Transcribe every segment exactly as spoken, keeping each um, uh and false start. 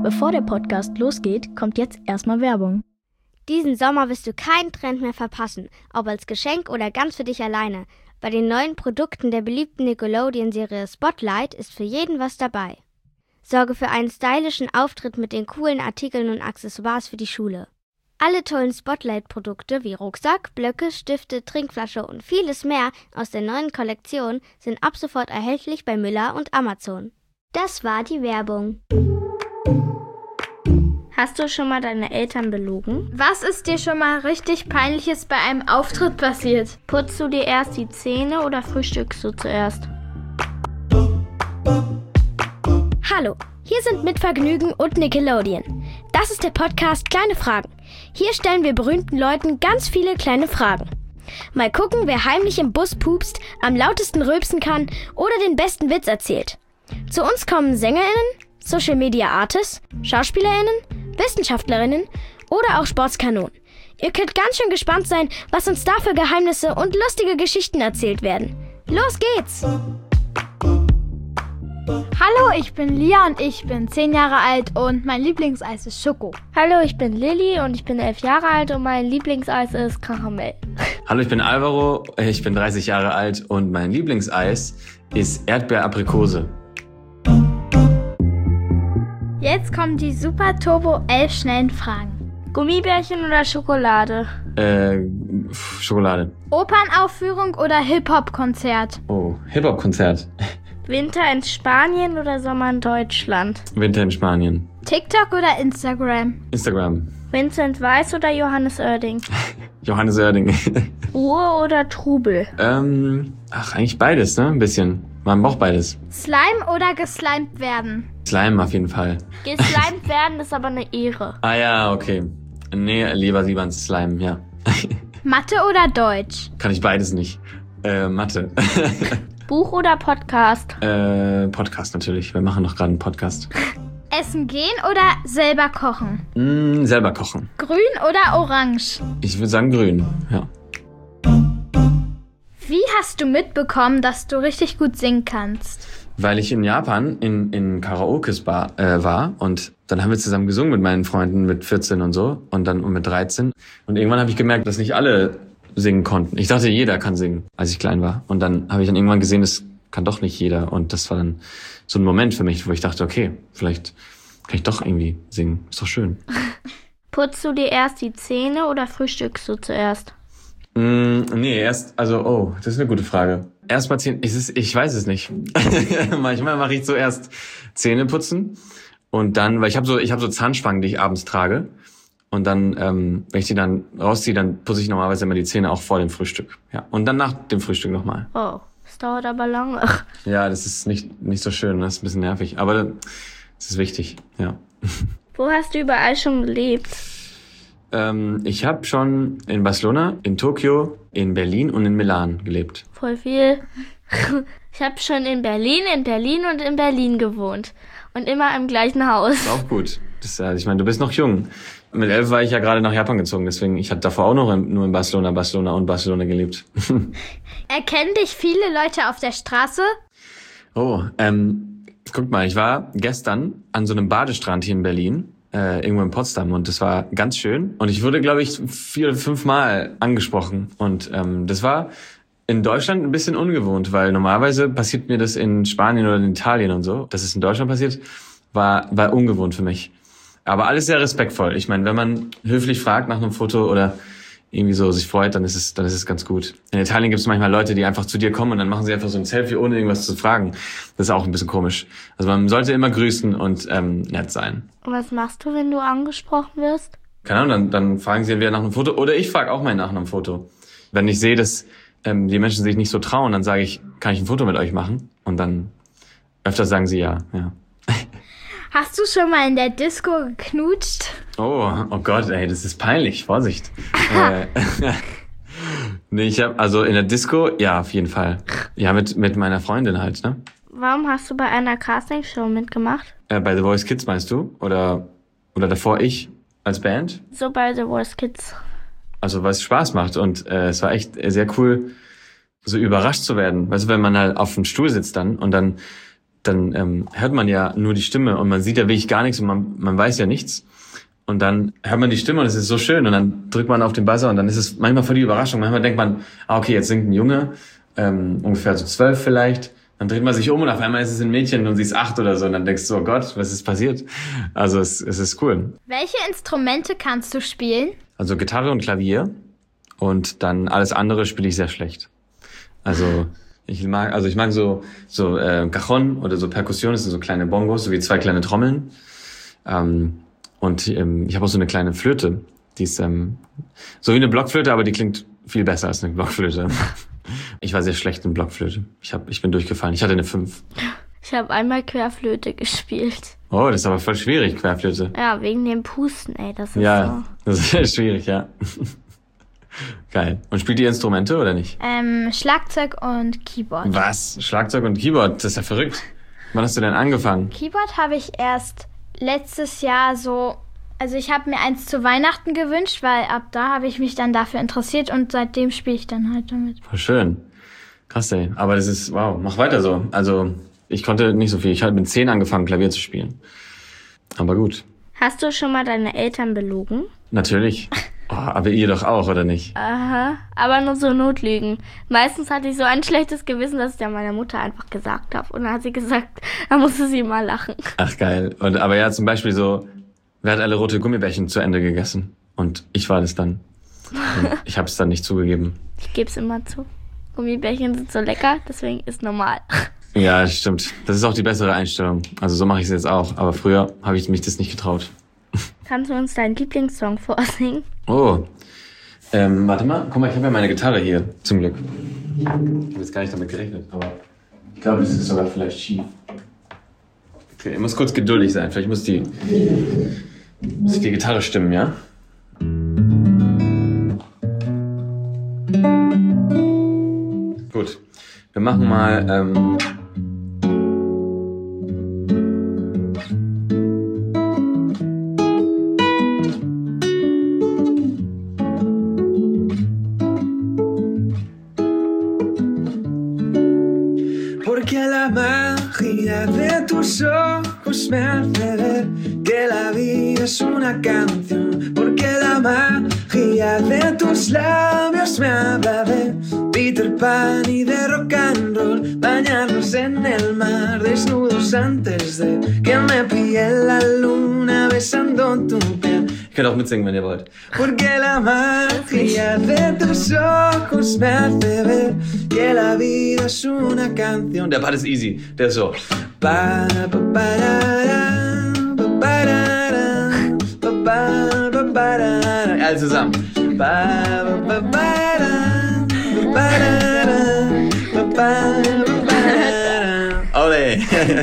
Bevor der Podcast losgeht, kommt jetzt erstmal Werbung. Diesen Sommer wirst du keinen Trend mehr verpassen, ob als Geschenk oder ganz für dich alleine. Bei den neuen Produkten der beliebten Nickelodeon-Serie Spotlight ist für jeden was dabei. Sorge für einen stylischen Auftritt mit den coolen Artikeln und Accessoires für die Schule. Alle tollen Spotlight-Produkte wie Rucksack, Blöcke, Stifte, Trinkflasche und vieles mehr aus der neuen Kollektion sind ab sofort erhältlich bei Müller und Amazon. Das war die Werbung. Hast du schon mal deine Eltern belogen? Was ist dir schon mal richtig Peinliches bei einem Auftritt passiert? Putzt du dir erst die Zähne oder frühstückst du zuerst? Hallo, hier sind Mitvergnügen und Nickelodeon. Das ist der Podcast Kleine Fragen. Hier stellen wir berühmten Leuten ganz viele kleine Fragen. Mal gucken, wer heimlich im Bus pupst, am lautesten rülpsen kann oder den besten Witz erzählt. Zu uns kommen SängerInnen, Social Media Artists, SchauspielerInnen, WissenschaftlerInnen oder auch Sportskanonen. Ihr könnt ganz schön gespannt sein, was uns da für Geheimnisse und lustige Geschichten erzählt werden. Los geht's! Hallo, ich bin Lia und ich bin zehn Jahre alt und mein Lieblingseis ist Schoko. Hallo, ich bin Lilly und ich bin elf Jahre alt und mein Lieblingseis ist Karamell. Hallo, ich bin Alvaro, ich bin dreißig Jahre alt und mein Lieblingseis ist Erdbeer-Aprikose. Jetzt kommen die Super Turbo elf schnellen Fragen. Gummibärchen oder Schokolade? Äh, Schokolade. Opernaufführung oder Hip-Hop-Konzert? Oh, Hip-Hop-Konzert. Winter in Spanien oder Sommer in Deutschland? Winter in Spanien. TikTok oder Instagram? Instagram. Vincent Weiss oder Johannes Oerding? Johannes Oerding. Ruhe oder Trubel? ähm, ach, eigentlich beides, ne? Ein bisschen. Man braucht beides. Slime oder geslimed werden? Slime auf jeden Fall. Geslimed werden ist aber eine Ehre. Ah ja, okay. Nee, lieber lieber ins Slime, ja. Mathe oder Deutsch? Kann ich beides nicht. Äh, Mathe. Buch oder Podcast? äh, Podcast natürlich. Wir machen doch gerade einen Podcast. Essen gehen oder selber kochen? Mm, selber kochen. Grün oder orange? Ich würde sagen grün, ja. Wie hast du mitbekommen, dass du richtig gut singen kannst? Weil ich in Japan in, in Karaokes bar, äh, war und dann haben wir zusammen gesungen mit meinen Freunden mit vierzehn und so und dann mit dreizehn. Und irgendwann habe ich gemerkt, dass nicht alle singen konnten. Ich dachte, jeder kann singen, als ich klein war. Und dann habe ich dann irgendwann gesehen, das kann doch nicht jeder. Und das war dann so ein Moment für mich, wo ich dachte, okay, vielleicht kann ich doch irgendwie singen. Ist doch schön. Putzt du dir erst die Zähne oder frühstückst du zuerst? Mm, nee, erst, also, oh, das ist eine gute Frage. Erstmal Zähne, ich, ich weiß es nicht. Manchmal mache ich zuerst Zähne putzen und dann, weil ich habe so, ich habe so Zahnspangen, die ich abends trage. Und dann, ähm, wenn ich die dann rausziehe, dann putze ich normalerweise immer die Zähne auch vor dem Frühstück. Ja. Und dann nach dem Frühstück nochmal. Oh, das dauert aber lange. Ja, das ist nicht nicht so schön, das ist ein bisschen nervig. Aber das ist wichtig, ja. Wo hast du überall schon gelebt? Ähm, ich habe schon in Barcelona, in Tokio, in Berlin und in Milan gelebt. Voll viel. Ich habe schon in Berlin, in Berlin und in Berlin gewohnt. Und immer im gleichen Haus. Ist auch gut. Das, also ich meine, du bist noch jung. Mit elf war ich ja gerade nach Japan gezogen, deswegen, ich hatte davor auch noch in, nur in Barcelona, Barcelona und Barcelona gelebt. Erkennen dich viele Leute auf der Straße? Oh, ähm, guck mal, ich war gestern an so einem Badestrand hier in Berlin, äh, irgendwo in Potsdam und das war ganz schön. Und ich wurde, glaube ich, vier oder fünf Mal angesprochen und ähm, das war in Deutschland ein bisschen ungewohnt, weil normalerweise passiert mir das in Spanien oder in Italien und so. Dass es in Deutschland passiert, war, war ungewohnt für mich. Aber alles sehr respektvoll. Ich meine, wenn man höflich fragt nach einem Foto oder irgendwie so sich freut, dann ist es, dann ist es ganz gut. In Italien gibt es manchmal Leute, die einfach zu dir kommen und dann machen sie einfach so ein Selfie, ohne irgendwas zu fragen. Das ist auch ein bisschen komisch. Also man sollte immer grüßen und ähm, nett sein. Und was machst du, wenn du angesprochen wirst? Keine Ahnung, dann, dann fragen sie entweder nach einem Foto oder ich frage auch mal nach einem Foto. Wenn ich sehe, dass ähm, die Menschen sich nicht so trauen, dann sage ich, kann ich ein Foto mit euch machen? Und dann öfter sagen sie ja, ja. Hast du schon mal in der Disco geknutscht? Oh, oh Gott, ey, das ist peinlich. Vorsicht. äh, nee, ich habe also in der Disco, ja, auf jeden Fall. Ja, mit mit meiner Freundin halt, ne? Warum hast du bei einer Castingshow mitgemacht? Äh, bei The Voice Kids meinst du? Oder oder davor ich als Band? So bei The Voice Kids. Also weil es Spaß macht und äh, es war echt sehr cool, so überrascht zu werden. Weißt du, wenn man halt auf dem Stuhl sitzt dann und dann dann ähm, hört man ja nur die Stimme und man sieht ja wirklich gar nichts und man, man weiß ja nichts. Und dann hört man die Stimme und es ist so schön und dann drückt man auf den Buzzer und dann ist es manchmal voll die Überraschung. Manchmal denkt man, ah okay, jetzt singt ein Junge, ähm, ungefähr so zwölf vielleicht. Dann dreht man sich um und auf einmal ist es ein Mädchen und sie ist acht oder so und dann denkst du, oh Gott, was ist passiert? Also es, es ist cool. Welche Instrumente kannst du spielen? Also Gitarre und Klavier und dann alles andere spiele ich sehr schlecht. Also ich mag, also ich mag so so äh, Cajon oder so Perkussion, das sind so kleine Bongos, so wie zwei kleine Trommeln. Ähm, und ähm, ich habe auch so eine kleine Flöte, die ist ähm, so wie eine Blockflöte, aber die klingt viel besser als eine Blockflöte. Ich war sehr schlecht in Blockflöte. Ich hab, ich bin durchgefallen. Ich hatte eine fünf. Ich habe einmal Querflöte gespielt. Oh, das ist aber voll schwierig, Querflöte. Ja, wegen dem Pusten, ey, das ist ja, so. Das ist sehr schwierig, ja. Geil. Und spielt ihr Instrumente oder nicht? Ähm, Schlagzeug und Keyboard. Was? Schlagzeug und Keyboard? Das ist ja verrückt. Wann hast du denn angefangen? Keyboard habe ich erst letztes Jahr so... Also ich habe mir eins zu Weihnachten gewünscht, weil ab da habe ich mich dann dafür interessiert und seitdem spiele ich dann halt damit. Voll schön. Krass, ey. Aber das ist, wow, mach weiter so. Also ich konnte nicht so viel. Ich habe mit zehn angefangen, Klavier zu spielen. Aber gut. Hast du schon mal deine Eltern belogen? Natürlich. Oh, aber ihr doch auch, oder nicht? Aha, aber nur so Notlügen. Meistens hatte ich so ein schlechtes Gewissen, dass ich ja meiner Mutter einfach gesagt habe. Und dann hat sie gesagt, da musste sie mal lachen. Ach, geil. Und, aber ja, zum Beispiel so, wer hat alle rote Gummibärchen zu Ende gegessen? Und ich war das dann. Und ich habe es dann nicht zugegeben. Ich gebe es immer zu. Gummibärchen sind so lecker, deswegen ist normal. Ja, stimmt. Das ist auch die bessere Einstellung. Also so mache ich es jetzt auch. Aber früher habe ich mich das nicht getraut. Kannst du uns deinen Lieblingssong vorsingen? Oh. Ähm, warte mal. Guck mal, ich habe ja meine Gitarre hier. Zum Glück. Ich habe jetzt gar nicht damit gerechnet, aber ich glaube, das ist sogar vielleicht schief. Okay, ich muss kurz geduldig sein. Vielleicht muss die, muss ich die Gitarre stimmen, ja? Gut. Wir machen mal... Ähm Porque la magia de tus ojos me hace ver que la vida es una canción. Porque la magia de tus labios me habla de Peter Pan y de rock and roll. Bañarnos en el mar desnudos antes de que me pille la luna besando tu piel. Ich könnt auch mitsingen, wenn ihr wollt. Porque la magia de tus ojos me hace ver que la vida es una canción. Der Part ist easy. Der ist so. Pa, pa, parara, pa, parara, pa, pa, pa, parara. Alle zusammen. Pa, pa, pa, para, pa, parara, pa, pa, pa, parara. Ole.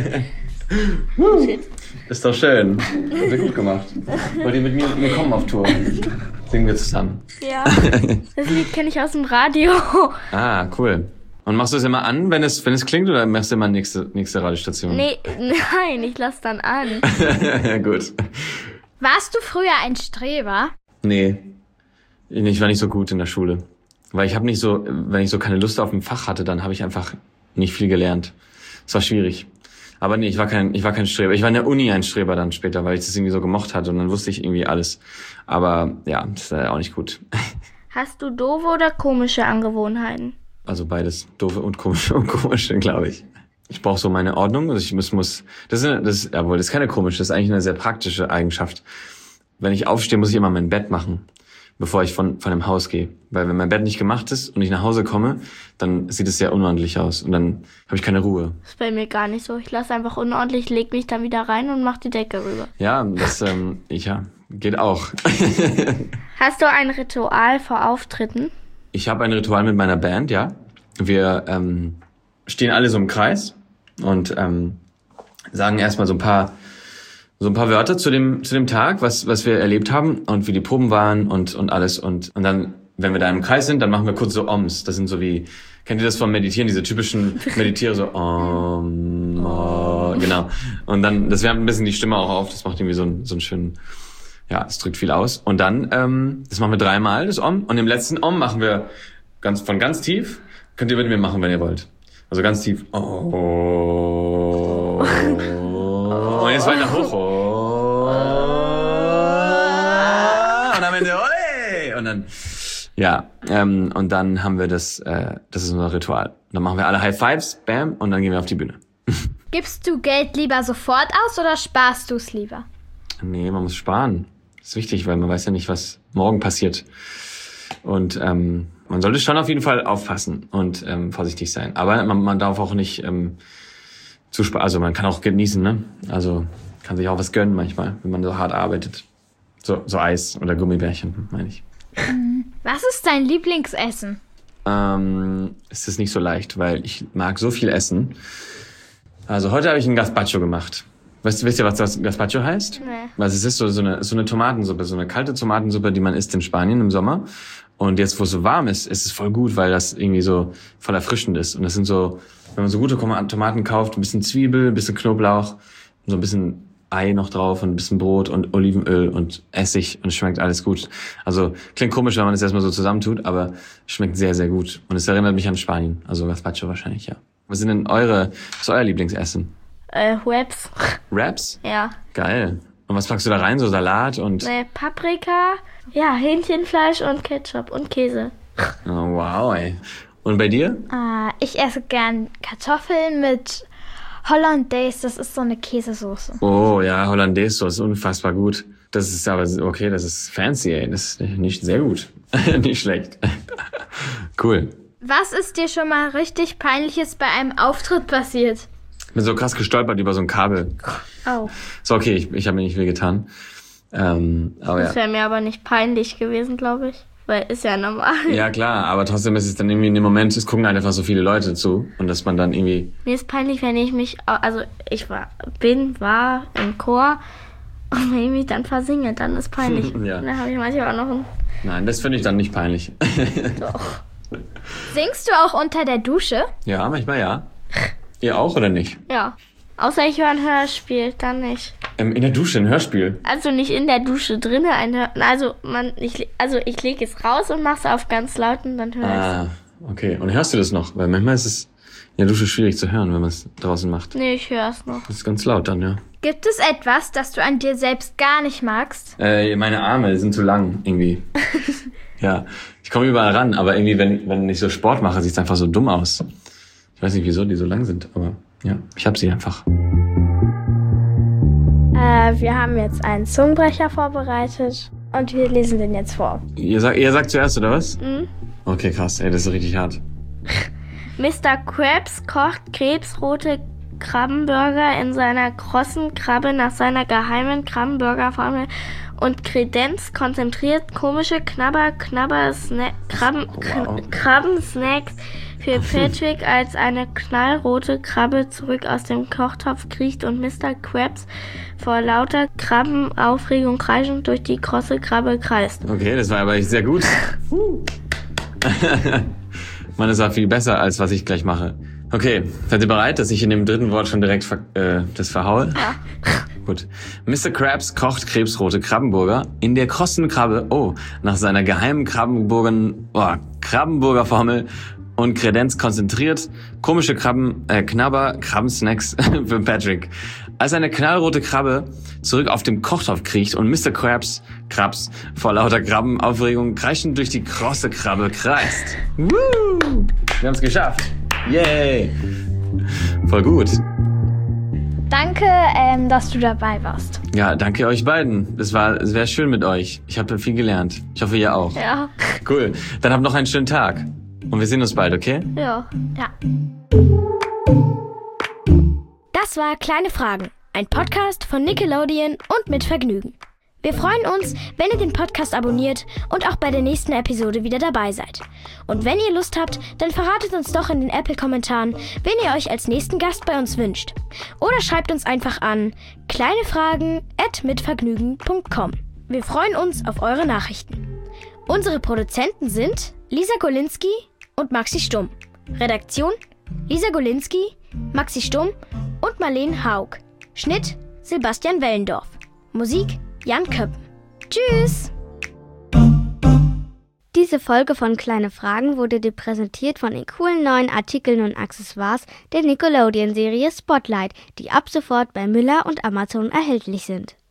Shit. Ist doch schön. Habt ihr gut gemacht. Wollt ihr mit mir, mir kommen auf Tour? Singen wir zusammen. Ja. Das Lied kenne ich aus dem Radio. Ah, cool. Und machst du es immer an, wenn es, wenn es klingt, oder machst du immer nächste, nächste Radiostation? Nee, nein, ich lass dann an. Gut. Warst du früher ein Streber? Nee. Ich war nicht so gut in der Schule. Weil ich habe nicht so, wenn ich so keine Lust auf ein Fach hatte, dann habe ich einfach nicht viel gelernt. Es war schwierig. Aber nee, ich war kein, ich war kein Streber. Ich war in der Uni ein Streber dann später, weil ich das irgendwie so gemocht hatte und dann wusste ich irgendwie alles. Aber ja, das war auch nicht gut. Hast du doofe oder komische Angewohnheiten? Also beides, doofe und komische und komische, glaube ich. Ich brauche so meine Ordnung. Also ich muss, muss, das ist, eine, das ist, jawohl, das ist keine komische, das ist eigentlich eine sehr praktische Eigenschaft. Wenn ich aufstehe, muss ich immer mein Bett machen, bevor ich von, von dem Haus gehe. Weil wenn mein Bett nicht gemacht ist und ich nach Hause komme, dann sieht es sehr unordentlich aus und dann habe ich keine Ruhe. Das ist bei mir gar nicht so. Ich lasse einfach unordentlich, leg mich dann wieder rein und mach die Decke rüber. Ja, das, ähm, ich, ja, geht auch. Hast du ein Ritual vor Auftritten? Ich habe ein Ritual mit meiner Band, ja. Wir ähm, stehen alle so im Kreis und ähm, sagen erstmal so ein paar so ein paar Wörter zu dem zu dem Tag, was was wir erlebt haben und wie die Proben waren und und alles und und dann, wenn wir da im Kreis sind, dann machen wir kurz so Oms. Das sind so wie, kennt ihr das vom Meditieren, diese typischen Meditiere so Om, oh, genau. Und dann, das wärmt ein bisschen die Stimme auch auf. Das macht irgendwie so einen so einen schönen, ja, es drückt viel aus. Und dann, ähm, das machen wir dreimal, das Om. Und im letzten Om machen wir ganz von ganz tief. Könnt ihr mit mir machen, wenn ihr wollt. Also ganz tief. Oh. Oh, und jetzt weiter hoch. Oh. Und am Ende, oi! Und dann, ja, ähm, und dann haben wir das, äh, das ist unser Ritual. Dann machen wir alle High Fives, bam, und dann gehen wir auf die Bühne. Gibst du Geld lieber sofort aus oder sparst du es lieber? Nee, man muss sparen. Das ist wichtig, weil man weiß ja nicht, was morgen passiert. Und ähm, man sollte schon auf jeden Fall aufpassen und ähm, vorsichtig sein. Aber man, man darf auch nicht ähm, zu sparen. Also man kann auch genießen, ne? Also kann sich auch was gönnen manchmal, wenn man so hart arbeitet. So, so Eis oder Gummibärchen, meine ich. Was ist dein Lieblingsessen? Ähm, es ist nicht so leicht, weil ich mag so viel essen. Also heute habe ich ein Gazpacho gemacht. Weißt, wisst ihr, was das Gazpacho heißt? Nee. Also es ist so, so, eine, so eine Tomatensuppe, so eine kalte Tomatensuppe, die man isst in Spanien im Sommer. Und jetzt, wo es so warm ist, ist es voll gut, weil das irgendwie so voll erfrischend ist. Und das sind so, wenn man so gute Tomaten kauft, ein bisschen Zwiebel, ein bisschen Knoblauch, so ein bisschen Ei noch drauf und ein bisschen Brot und Olivenöl und Essig und es schmeckt alles gut. Also klingt komisch, wenn man das erstmal so zusammentut, aber schmeckt sehr, sehr gut. Und es erinnert mich an Spanien, also Gazpacho wahrscheinlich, ja. Was sind denn eure, was ist euer Lieblingsessen? Äh, Wraps. Wraps? Ja. Geil. Und was packst du da rein? So Salat und... Nee, Paprika, ja, Hähnchenfleisch und Ketchup und Käse. Oh, wow, ey. Und bei dir? Äh, ich esse gern Kartoffeln mit Hollandaise. Das ist so eine Käsesoße. Oh, ja, Hollandaise, das ist unfassbar gut. Das ist aber, okay, das ist fancy, ey. Das ist nicht sehr gut. Nicht schlecht. Cool. Was ist dir schon mal richtig Peinliches bei einem Auftritt passiert? Ich bin so krass gestolpert über so ein Kabel. Oh. So, okay, ich, ich habe mir nicht viel getan. Ähm, aber Das ja. wäre mir aber nicht peinlich gewesen, glaube ich. Weil ist ja normal. Ja, klar, aber trotzdem ist es dann irgendwie in dem Moment, es gucken halt einfach so viele Leute zu und dass man dann irgendwie... Mir ist peinlich, wenn ich mich, also ich war, bin, war im Chor und wenn ich mich dann versinge, dann ist peinlich. Ja. Dann habe ich manchmal auch noch ein... Nein, das finde ich dann nicht peinlich. Doch. Singst du auch unter der Dusche? Ja, manchmal ja. Ihr auch oder nicht? Ja. Außer ich höre ein Hörspiel, dann nicht. Ähm, in der Dusche ein Hörspiel? Also nicht in der Dusche drinnen ein Hör... Also, man, ich, also ich lege es raus und mache es auf ganz laut und dann höre ich es. Ah, okay. Und hörst du das noch? Weil manchmal ist es in der Dusche schwierig zu hören, wenn man es draußen macht. Nee, ich höre es noch. Das ist ganz laut dann, ja. Gibt es etwas, das du an dir selbst gar nicht magst? Äh, meine Arme sind zu lang, irgendwie. Ja, ich komme überall ran, aber irgendwie, wenn, wenn ich so Sport mache, sieht es einfach so dumm aus. Ich weiß nicht, wieso die so lang sind, aber ja, ich habe sie einfach. Äh, wir haben jetzt einen Zungenbrecher vorbereitet und wir lesen den jetzt vor. Ihr, sag, ihr sagt zuerst, oder was? Mhm. Okay, krass, ey, das ist richtig hart. Mister Krabs kocht krebsrote Krabbenburger in seiner krossen Krabbe nach seiner geheimen Krabbenburger-Formel und Kredenz konzentriert komische Knabber, Knabber, Sna- Krabben, Wow. Krabbensnacks für Patrick, als eine knallrote Krabbe zurück aus dem Kochtopf kriecht und Mister Krabs vor lauter Krabbenaufregung kreischend durch die krosse Krabbe kreist. Okay, das war aber echt sehr gut. Mann, das war viel besser, als was ich gleich mache. Okay, seid ihr bereit, dass ich in dem dritten Wort schon direkt ver- äh, das verhaue? Ja. Gut. Mister Krabs kocht krebsrote Krabbenburger in der krossen Krabbe, oh, nach seiner geheimen Krabbenburger, oh, Krabbenburger-Formel und Kredenz konzentriert, komische Krabben, äh, Knabber, Krabbensnacks für Patrick. Als eine knallrote Krabbe zurück auf dem Kochtopf kriecht und Mister Krabs, Krabs vor lauter Krabbenaufregung kreischend durch die krosse Krabbe kreist. Woo! Wir haben's geschafft. Yay! Voll gut. Danke, ähm, dass du dabei warst. Ja, danke euch beiden. Es war, es wäre schön mit euch. Ich habe viel gelernt. Ich hoffe, ihr auch. Ja. Cool. Dann habt noch einen schönen Tag. Und wir sehen uns bald, okay? Ja. Ja. Das war Kleine Fragen, ein Podcast von Nickelodeon und mit Vergnügen. Wir freuen uns, wenn ihr den Podcast abonniert und auch bei der nächsten Episode wieder dabei seid. Und wenn ihr Lust habt, dann verratet uns doch in den Apple-Kommentaren, wen ihr euch als nächsten Gast bei uns wünscht. Oder schreibt uns einfach an kleinefragen at mitvergnügen punkt com. Wir freuen uns auf eure Nachrichten. Unsere Produzenten sind Lisa Golinski und Maxi Stumm. Redaktion Lisa Golinski, Maxi Stumm und Marlene Haug. Schnitt Sebastian Wellendorf. Musik Jan Köppen. Tschüss! Diese Folge von Kleine Fragen wurde dir präsentiert von den coolen neuen Artikeln und Accessoires der Nickelodeon-Serie Spotlight, die ab sofort bei Müller und Amazon erhältlich sind.